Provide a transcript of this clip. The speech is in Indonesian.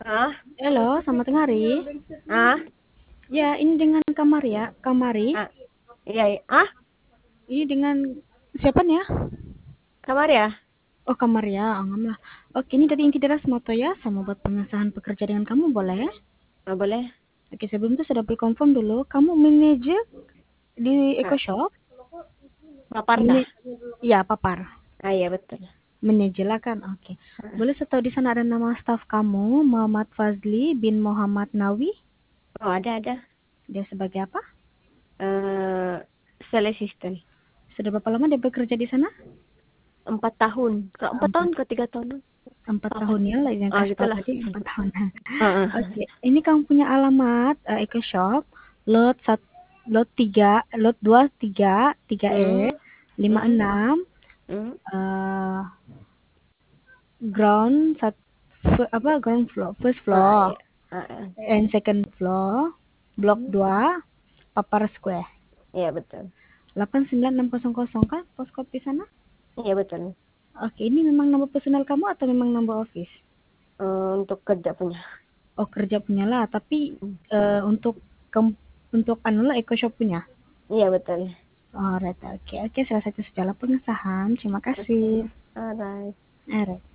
Ah, Halo, selamat tengah hari. ah, Ya, ini dengan Kamaria, Kamari. ah, iya, iya. Ah, Ini dengan siapa nih ya? kamar ya? Oh, Kamaria, anggam lah. Oke, ini dari Inti Deras Moto ya, sama buat pengesahan pekerja dengan kamu boleh? Ah, boleh. Oke, sebelum itu sudah confirm dulu, kamu manajer di Ah, Eco Shop? Paparta. Mini ya, papar. Ah, iya betul. Manajer lah kan, oke. Ah, Boleh setahu di sana ada nama staf kamu, Muhammad Fazli bin Muhammad Nawi. oh, ada. Dia sebagai apa? Sales assistant. Sudah berapa lama dia bekerja di sana? 4 tahun. Ke 4 tahun, Empat ke 3 tahun. 4 tahun ya lah yang Ah, kasih tahu gitulah. tadi 4 tahun. Ah, Oke, ini kamu punya alamat Eco Shop lot 1, lot 3, lot 23 3E Hmm, hmm, 56 hmm. eh ground apa ground floor, first Ah, floor iya. Ah, ah. and second floor, blok Hmm, 2 Papar Square. iya betul. 89600 kan poskop di sana? Iya betul. Oke, ini memang nomor personal kamu atau memang nomor office? Untuk kerja punya. Oh, kerja punya lah, tapi Hmm. untuk untuk anu lah Eco Shop punya. Iya betul. Alright, oke, oke, salah satu sejalan pengesahan. Terima Oke. kasih. Alright. Alright.